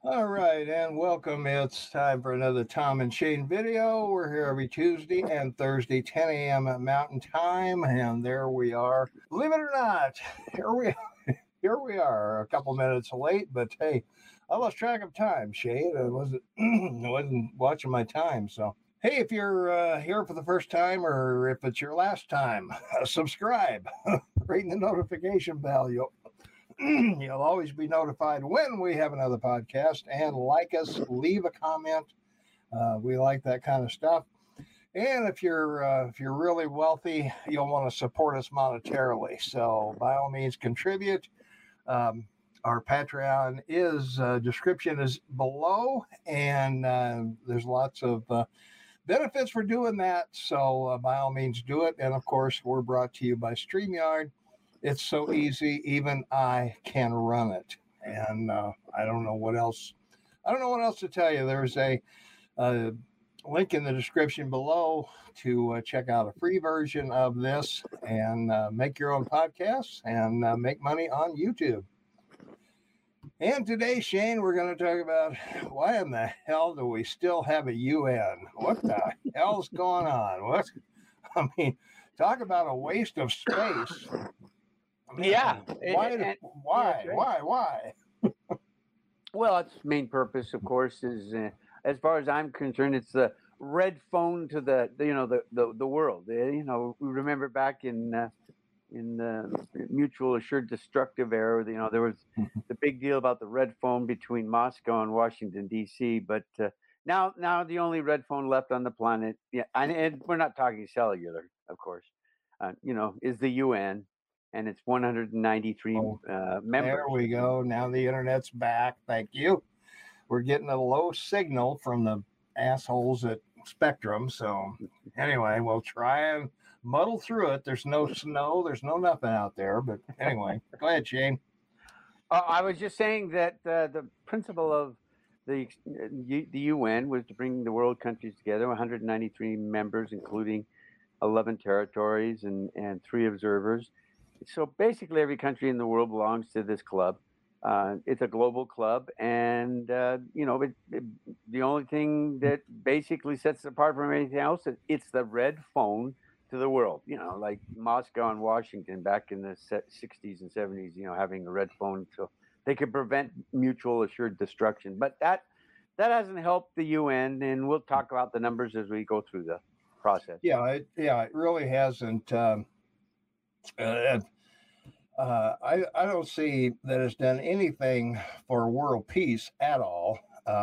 All right, and welcome. It's time for another Tom and Shane video. We're here every Tuesday and Thursday, 10 a.m. at Mountain Time, and there we are. Believe it or not, here we are, a couple minutes late, but hey, I lost track of time, Shane. I wasn't I wasn't watching my time, so. Hey, if you're here for the first time or if it's your last time, subscribe, ring the notification bell. You'll always be notified when we have another podcast, and like us, leave a comment. We like that kind of stuff. And if you're really wealthy, you'll want to support us monetarily. So by all means, contribute. Our Patreon description is below, and there's lots of benefits for doing that. So by all means, do it. And of course, we're brought to you by StreamYard. It's so easy, even I can run it. And I don't know what else. I don't know what else to tell you. There's a link in the description below to check out a free version of this and make your own podcasts and make money on YouTube. And today, Shane, we're going to talk about why in the hell do we still have a UN? What the hell's going on? I mean, talk about a waste of space. Yeah. Why? Well, its main purpose, of course, is as far as I'm concerned, it's the red phone to the world. We remember back in the mutual assured destructive era. There was the big deal about the red phone between Moscow and Washington D.C. But now the only red phone left on the planet, and we're not talking cellular, of course, is the UN. And it's 193 members. There we go. Now the internet's back. Thank you. We're getting a low signal from the assholes at Spectrum. So anyway, we'll try and muddle through it. There's no snow. There's no nothing out there. But anyway, go ahead, Shane. I was just saying that the principle of the UN was to bring the world countries together, 193 members, including 11 territories and 3 observers. So basically, every country in the world belongs to this club. It's a global club, and the only thing that basically sets it apart from anything else, it's the red phone to the world. Like Moscow and Washington back in the 60s and 70s. Having a red phone so they could prevent mutual assured destruction. But that hasn't helped the UN, and we'll talk about the numbers as we go through the process. Yeah, it really hasn't. I don't see that it's done anything for world peace at all.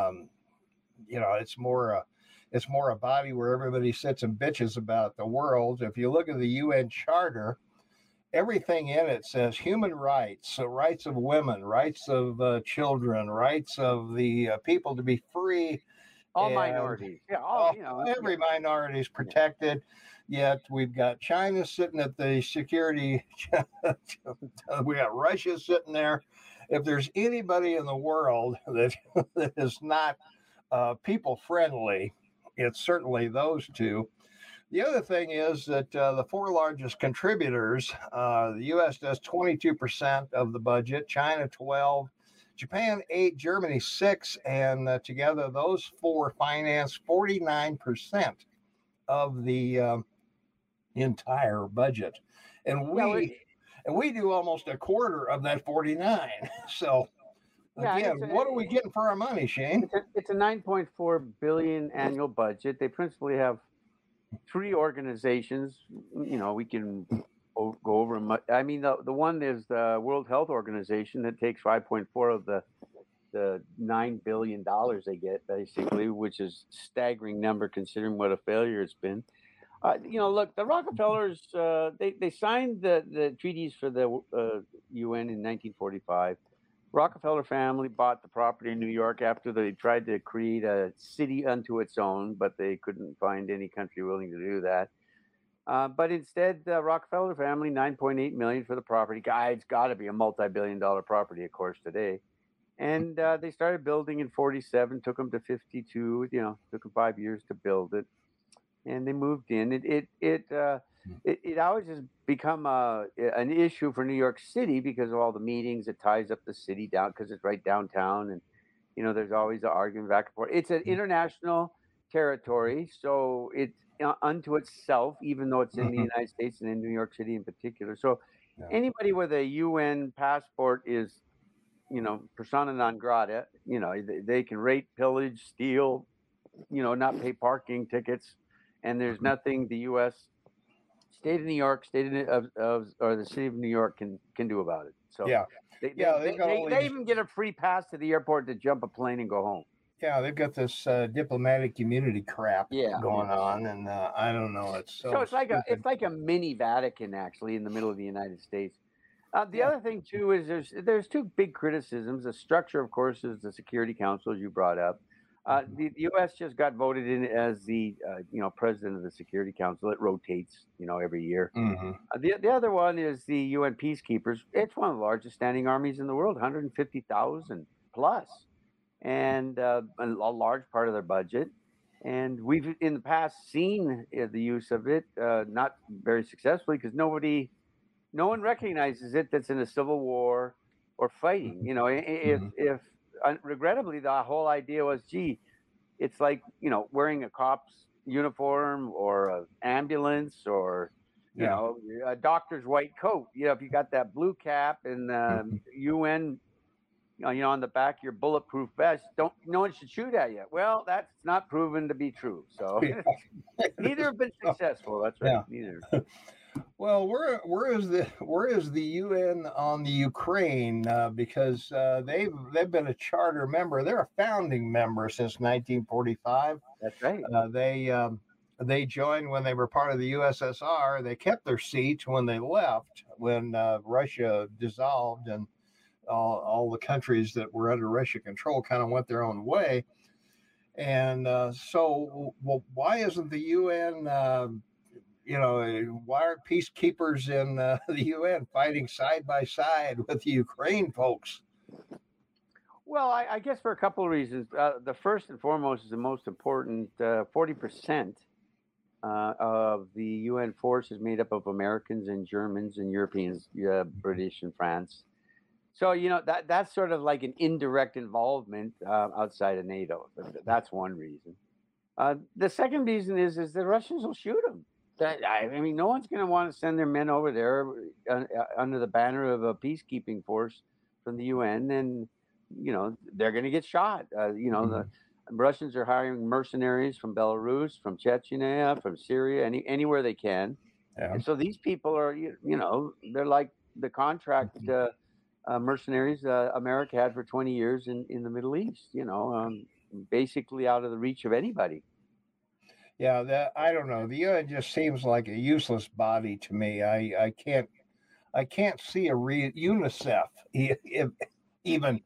It's more a body where everybody sits and bitches about the world. If you look at the UN Charter, everything in it says human rights, rights of women, rights of children, rights of the people to be free. All minorities. Yeah, every minority is protected. Yet we've got China sitting at the security. We got Russia sitting there. If there's anybody in the world that is not people friendly, it's certainly those two. The other thing is that the 4 largest contributors, the U.S. does 22% of the budget, China 12%. Japan 8%, Germany 6%, and together those 4 finance 49% of the entire budget, and we do almost a quarter of that 49. So again, what are we getting for our money, Shane? It's a $9.4 billion annual budget. They principally have 3 organizations. We can go over them. I mean, the one is the World Health Organization that takes 5.4 of the $9 billion they get, basically, which is a staggering number considering what a failure it's been. Look, the Rockefellers, they signed the treaties for the UN in 1945. Rockefeller family bought the property in New York after they tried to create a city unto its own, but they couldn't find any country willing to do that. But instead, the Rockefeller family, $9.8 million for the property. It's got to be a multi-billion-dollar property, of course, today. And they started building in 47, took them to 52. Took them 5 years to build it, and they moved in. It always has become an issue for New York City because of all the meetings. It ties up the city down because it's right downtown, there's always an argument back and forth. It's an international territory, so it's unto itself, even though it's in the Mhm. United States and in New York City in particular. So Yeah. anybody with a UN passport is, persona non grata. They can rape, pillage, steal, not pay parking tickets, and there's nothing the U.S. state of New York, or the city of New York can do about it. So Yeah. they they, Yeah, they, they've got they, all they these. even get a free pass to the airport to jump a plane and go home. Yeah, they've got this diplomatic immunity crap Yeah, going yeah. on, and I don't know. It's So so it's like a stupid. it's like a mini Vatican actually in the middle of the United States. The Yeah. other thing too is there's two big criticisms. The structure, of course, is the Security Council, as you brought up. Mhm. The U.S. just got voted in as the president of the Security Council. It rotates every year. Mhm. The other one is the UN peacekeepers. It's one of the largest standing armies in the world, 150,000 plus, and a large part of their budget. And we've in the past seen the use of it, not very successfully, because no one recognizes it that's in a civil war or fighting. Mhm. If regrettably the whole idea was, gee, it's like wearing a cop's uniform or an ambulance or Yeah. a doctor's white coat. If you got that blue cap and Mhm. UN, on the back of your bulletproof vest, don't no one should shoot at you. Well, that's not proven to be true. So Yeah. neither have been successful. That's right. Yeah. Neither. Well, where is the UN on the Ukraine? Because they've been a charter member. They're a founding member since 1945. That's right. They joined when they were part of the USSR. They kept their seats when they left, when Russia dissolved, and all the countries that were under Russian control kind of went their own way. And well, why isn't the UN? Why aren't peacekeepers in the UN fighting side by side with the Ukraine folks? Well, I guess for a couple of reasons. The first and foremost is the most important. 40% of the UN force is made up of Americans and Germans and Europeans, British and France. So that's sort of like an indirect involvement outside of NATO. That's one reason. The second reason is the Russians will shoot them. I mean, no one's going to want to send their men over there under the banner of a peacekeeping force from the UN, and they're going to get shot. The Russians are hiring mercenaries from Belarus, from Chechnya, from Syria, anywhere they can. Yeah. And so these people are, they're like the contract mercenaries America had for 20 years in the Middle East. Basically out of the reach of anybody. Yeah, that I don't know. The UN just seems like a useless body to me. I can't see a UNICEF even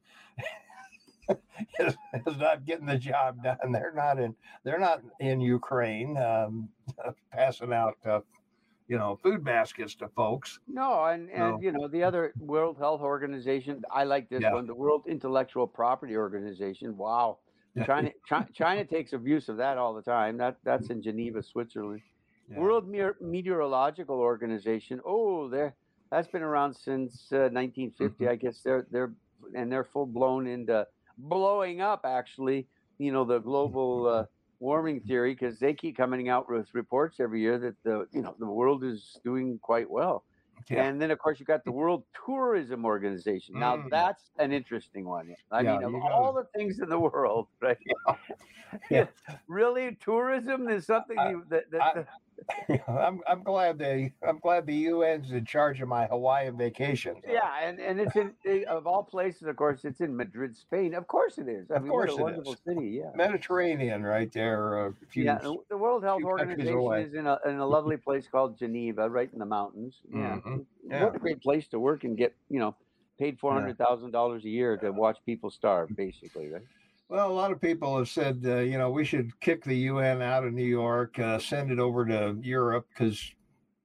is not getting the job done. They're not in Ukraine passing out food baskets to folks. No, and So the other World Health Organization. I like this yeah, one, the World Intellectual Property Organization. Wow, yeah, China takes abuse of that all the time. That's in Geneva, Switzerland. yeah. World Meteorological Organization. Oh, that's been around since 1950. Mhm. I guess they're full blown into blowing up. Actually, the global warming theory, because they keep coming out with reports every year that the world is doing quite well. Yeah. And then of course you got the World Tourism Organization. Now Mm. that's an interesting one. I Yeah, mean, of you all got the things in the world, right? yeah. Really, tourism is something I, that I'm glad the UN's in charge of my Hawaiian vacations. yeah, and it's of all places, of course, it's in Madrid, Spain. Of course it is. I Of mean, what a course it wonderful is. city. Yeah. Mediterranean right there, a Yeah, few the World Health few countries Organization away. is in a lovely place called Geneva, right in the mountains. Yeah, Yeah. what a great place to work and get paid Yeah. $400,000 a year to watch people starve, basically, right? Well, a lot of people have said, we should kick the UN out of New York, send it over to Europe because,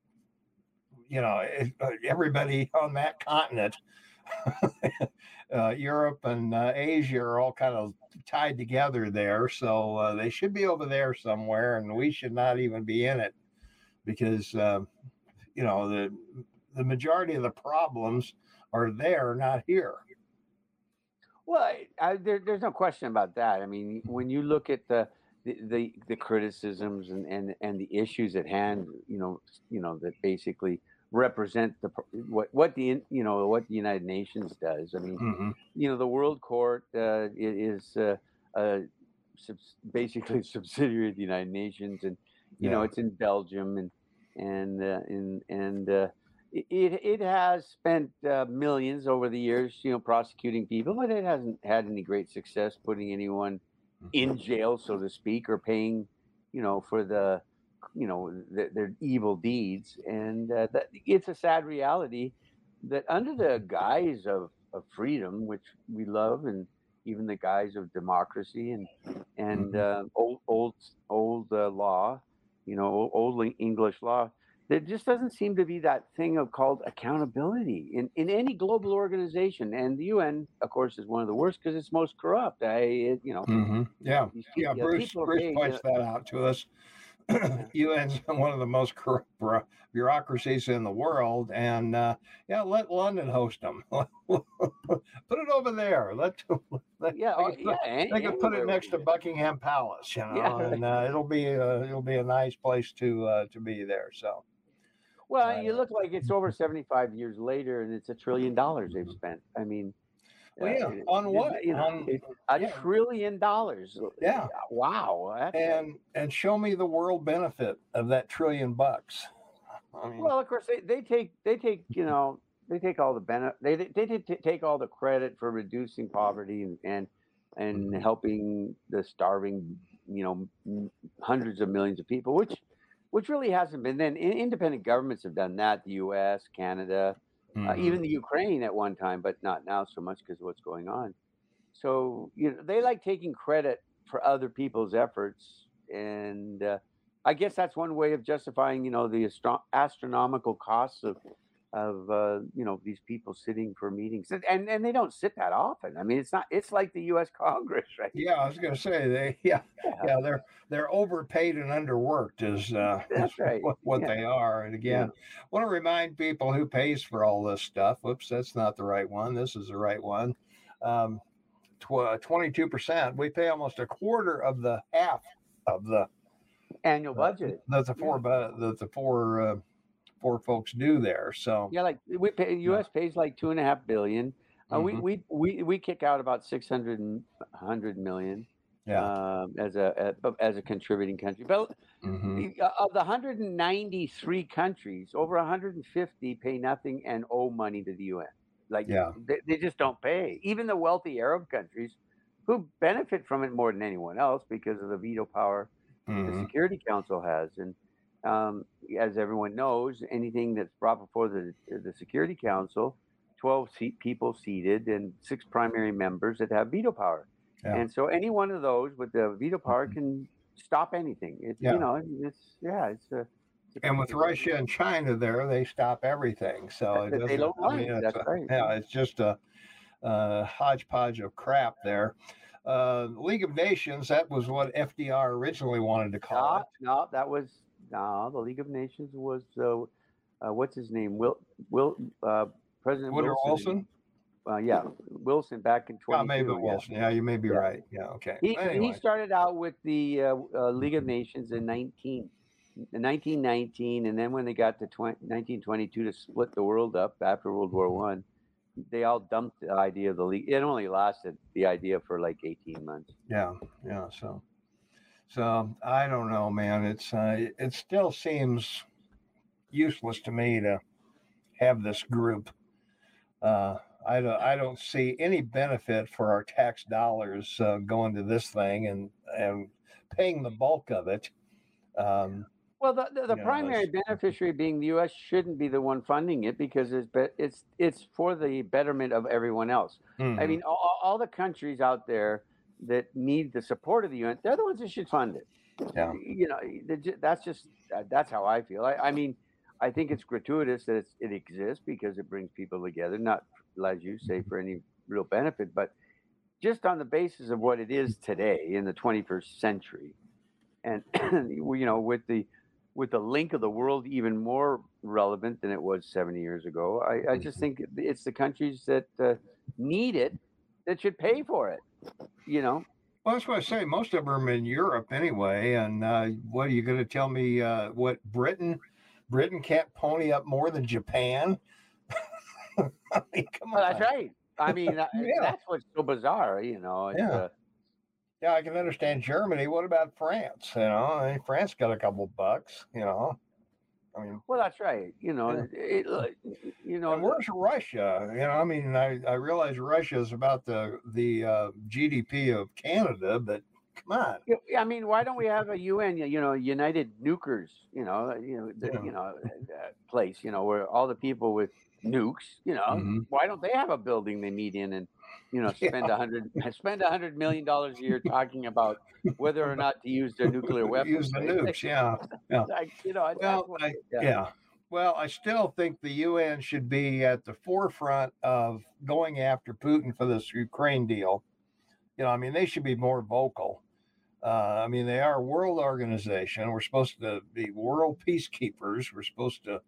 everybody on that continent, Europe and Asia are all kind of tied together there. So they should be over there somewhere, and we should not even be in it because, the majority of the problems are there, not here. Well, there's no question about that. I mean, when you look at the criticisms and the issues at hand, that basically represent what what the United Nations does. I mean, Hmm. the World Court is basically a subsidiary of the United Nations, and Yeah. it's in Belgium, and it has spent millions over the years, prosecuting people, but it hasn't had any great success putting anyone in jail, so to speak, or paying, for their evil deeds. And it's a sad reality that under the guise of freedom, which we love, and even the guise of democracy and Hmm. old law, old English law, there just doesn't seem to be that thing of called accountability in any global organization. And the UN, of course, is one of the worst because it's most corrupt. Hmm. Yeah. Yeah. People are Bruce paid. points that out to us. Yeah. UN's one of the most corrupt bureaucracies in the world, and yeah, let London host them. Put it over there. Yeah, they could put, they could put it anywhere would next be to good. Buckingham Palace, Yeah, and right. it'll be a nice place to be there. So Well, uh, you look like it's over 75 years later, and it's $1 trillion they've spent. I mean, well, yeah, on what? On a yeah, $1 trillion. yeah, Wow, that's and show me the world benefit of that $1 trillion. I mean, well. Of course, they take all the benefit. They take all the credit for reducing poverty and mhm, helping the starving, hundreds of millions of people, which really hasn't been. Then independent governments have done that. The U.S., Canada, mhm, even the Ukraine at one time, but not now so much because of what's going on. So they like taking credit for other people's efforts, and I guess that's one way of justifying the astronomical costs of these people sitting for meetings, and they don't sit that often. I mean, it's like the U.S. Congress, right? yeah, I was going to say Yeah, yeah, they're overpaid and underworked is that's right. what Yeah, they are. And yeah. again, want to remind people who pays for all this stuff. Whoops, that's not the right one. This is the right one. 22%. We pay almost a quarter of the half of the Annual budget. that the Yeah. four folks do there. So Yeah, like we pay. yeah. U.S. pays like 2.5 billion. We Hmm. we we we kick out about 600 million Yeah. as a contributing country. But Hmm. of the 193 countries, over 150 pay nothing and owe money to the UN. Like Yeah. they just don't pay. Even the wealthy Arab countries, who benefit from it more than anyone else because of the veto power the Hmm. Security Council has. And um, as everyone knows, anything that's brought before the Security Council, 12 people seated and 6 primary members that have veto power. Yeah. And so any one of those with the veto power Mhm. can stop anything. Yeah. It's a And pretty with good Russia and China there, they stop everything. So it that they doesn't, don't I mean, like. That's right. yeah, it's just a hodgepodge of crap there. League of Nations, that was what FDR originally wanted to call No, it. no, that was no. The League of Nations was what's his name? President Woodrow Wilson. Wilson? Yeah, Wilson back in Yeah, maybe 22. Yeah, Wilson. Yeah, you may be yeah. right. Yeah, okay. He Anyway. started out with the League of Nations in 1919, and then when they got to 1922 to split the world up after World War One, they all dumped the idea of the league. It only lasted the idea for like 18 months. Yeah, yeah. So I don't know, man. It still seems useless to me to have this group. I don't see any benefit for our tax dollars going to this thing and paying the bulk of it. Um, Well, the primary it's beneficiary being the U.S. shouldn't be the one funding it because it's for the betterment of everyone else. I mhm, mean, all the countries out there that need the support of the UN, they're the ones that should fund it. yeah, That's how I feel. I mean, I think it's gratuitous that it exists because it brings people together, not as you say for any real benefit, but just on the basis of what it is today in the 21st century, and with the link of the world even more relevant than it was 70 years ago. I just mhm, think it's the countries that need it that should pay for it. You know. Well, that's what I say. Most of them are in Europe anyway. And what are you going to tell me? What Britain can't pony up more than Japan? I mean, come Well, on. that's right. I mean, Yeah. that's what's so bizarre. You know. It's, Yeah. Yeah, I can understand Germany. What about France? You know, I mean, France got a couple bucks. You know, I mean, well, that's right. You know. Yeah. You and know. where's Russia? You know, I mean, I realize Russia is about the GDP of Canada, but come on. I mean, why don't we have a UN? You know, United Nukers. Yeah. Place. You know, where all the people with nukes. You know, Mhm. why don't they have a building they meet in and spend $100 million a year talking about whether or not to use their nuclear weapons? Use the Right? nukes, yeah. Like, that's Well, what. yeah. Well, I still think the UN should be at the forefront of going after Putin for this Ukraine deal. You know, I mean, they should be more vocal. I mean, they are a world organization. We're supposed to be world peacekeepers. We're supposed to,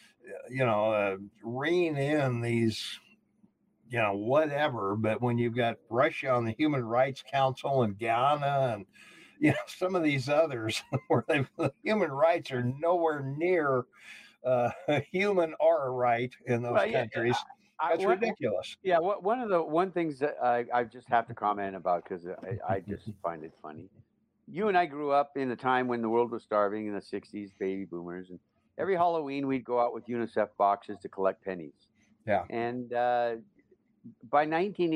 rein in these, whatever. But when you've got Russia on the Human Rights Council and Ghana and, some of these others where the human rights are nowhere near human or right in those countries. That's ridiculous. Yeah, one things that I just have to comment about because I just find it funny. You and I grew up in a time when the world was starving in the 60s, baby boomers, and every Halloween we'd go out with UNICEF boxes to collect pennies. Yeah. And by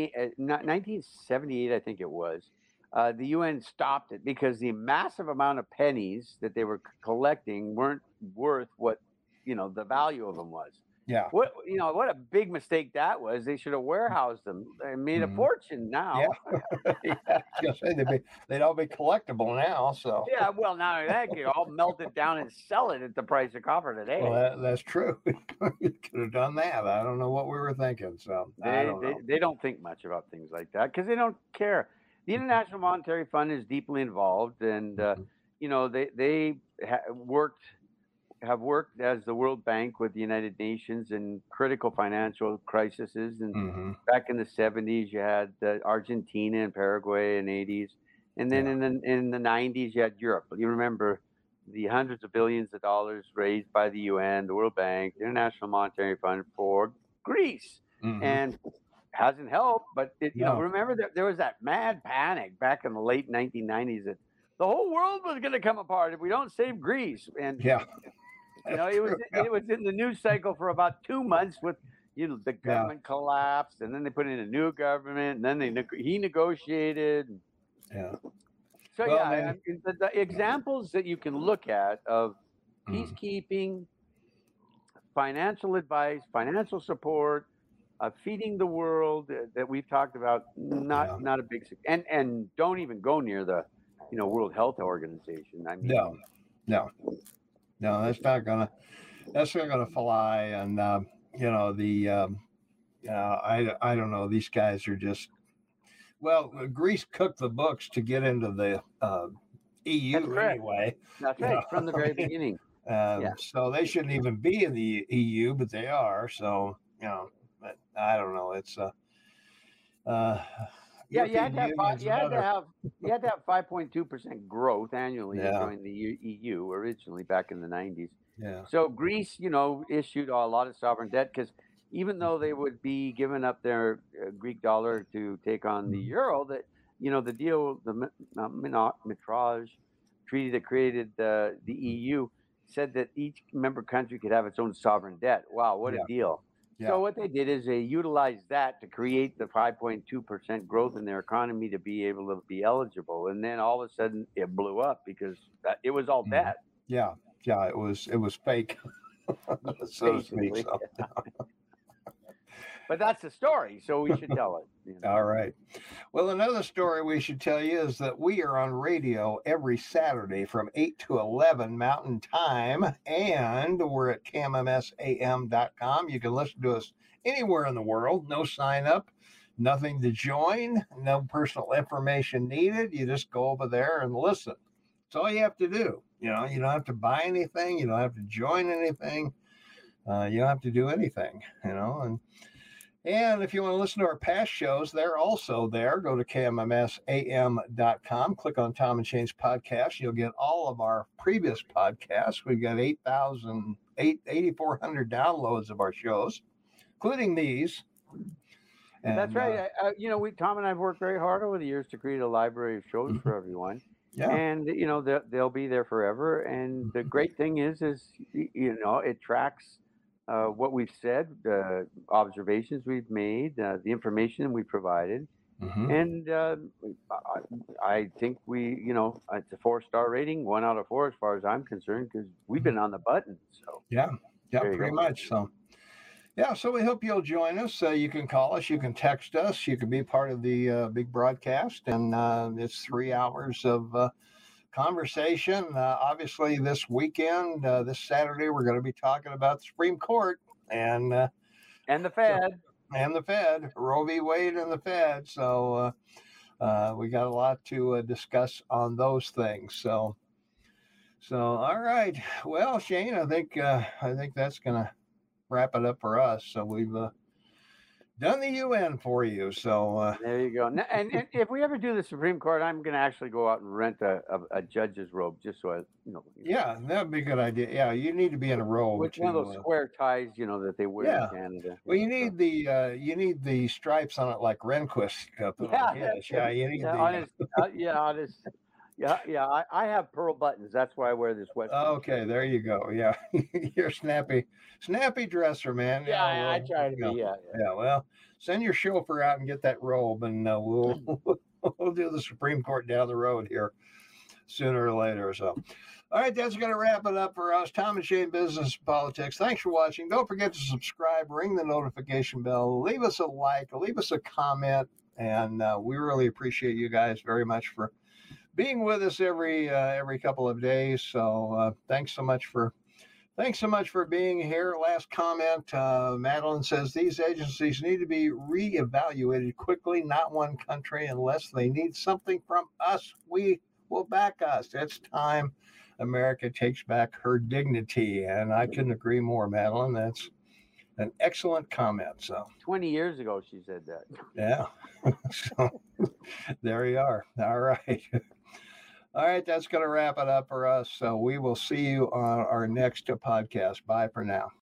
1978, I think it was, the UN stopped it because the massive amount of pennies that they were collecting weren't worth what the value of them was. Yeah. What a big mistake that was. They should have warehoused them and made a fortune now. Yeah. They'd all be collectible now. So yeah, well, now that could all melt it down and sell it at the price of copper today. Well, that's true. You could have done that. I don't know what we were thinking. So I don't know. They don't think much about things like that because they don't care. The International Monetary Fund is deeply involved, and they have worked as the World Bank with the United Nations in critical financial crises. And back in the 70s, you had Argentina and Paraguay in the 80s. And then in the 90s, you had Europe. You remember the hundreds of billions of dollars raised by the UN, the World Bank, the International Monetary Fund for Greece. And hasn't helped. But, remember that there was that mad panic back in the late 1990s that the whole world was going to come apart if we don't save Greece. And it was in the news cycle for about 2 months with the government collapsed, and then they put in a new government, and then he negotiated. Yeah. So I mean, the examples that you can look at of peacekeeping, financial advice, financial support, feeding the world that we've talked about, not a big and don't even go near the World Health Organization. I mean, no, that's not gonna fly. And I don't know. These guys are just Greece cooked the books to get into the EU anyway. That's right, from the very beginning. So they shouldn't even be in the EU, but they are. So but I don't know. It's you had to have 5.2% growth annually to join the EU originally back in the 90s. Yeah. So Greece, issued a lot of sovereign debt because even though they would be giving up their Greek dollar to take on the euro, that the deal, the Mitrage treaty that created the EU said that each member country could have its own sovereign debt. Wow, what a deal! Yeah. So what they did is they utilized that to create the 5.2% growth in their economy to be able to be eligible, and then all of a sudden it blew up because it was all debt. Yeah, it was fake, so to speak. So. But that's the story, so we should tell it. All right. Well, another story we should tell you is that we are on radio every Saturday from 8 to 11 Mountain Time, and we're at kmmsam.com. You can listen to us anywhere in the world. No sign up, nothing to join, no personal information needed. You just go over there and listen. That's all you have to do. You don't have to buy anything. You don't have to join anything. You don't have to do anything, and And if you want to listen to our past shows, they're also there. Go to kmsam.com, click on Tom and Shane's podcast. You'll get all of our previous podcasts. We've got 8,400 downloads of our shows, including these. And, that's right. Tom and I have worked very hard over the years to create a library of shows for everyone. Yeah. And they'll be there forever. And the great thing is it tracks what we've said, the observations we've made, the information we provided. And I think it's a 4-star rating, 1 out of 4 as far as I'm concerned, because we've been on the button. So yeah, pretty much. So yeah, so we hope you'll join us. You can call us, you can text us, you can be part of the big broadcast, and it's 3 hours of conversation. Obviously, this weekend, this Saturday, we're going to be talking about the Supreme Court and the Fed. And the Fed, Roe v. Wade and the Fed. So we got a lot to discuss on those things. So all right. Well, Shane, I think that's going to wrap it up for us. So we've done the UN for you. So there you go. And if we ever do the Supreme Court, I'm going to actually go out and rent a judge's robe, just so Yeah, that'd be a good idea. Yeah, you need to be in a robe. With one of those square ties, that they wear in Canada. Well, you need the stripes on it like Rehnquist. Yeah, you need I have pearl buttons. That's why I wear this West. Okay, there you go. Yeah, you're snappy dresser, man. Yeah, I try to be. Yeah. Well, send your chauffeur out and get that robe, and we'll do the Supreme Court down the road here sooner or later. So, all right, that's going to wrap it up for us. Tom and Shane, Business and Politics. Thanks for watching. Don't forget to subscribe, ring the notification bell, leave us a like, leave us a comment, and we really appreciate you guys very much for being with us every couple of days. So thanks so much for being here. Last comment, Madeline says these agencies need to be reevaluated quickly, not one country, unless they need something from us. We will back us. It's time America takes back her dignity. And I couldn't agree more, Madeline. That's an excellent comment. So 20 years ago, she said that. Yeah. So there you are. All right. All right, that's going to wrap it up for us. So we will see you on our next podcast. Bye for now.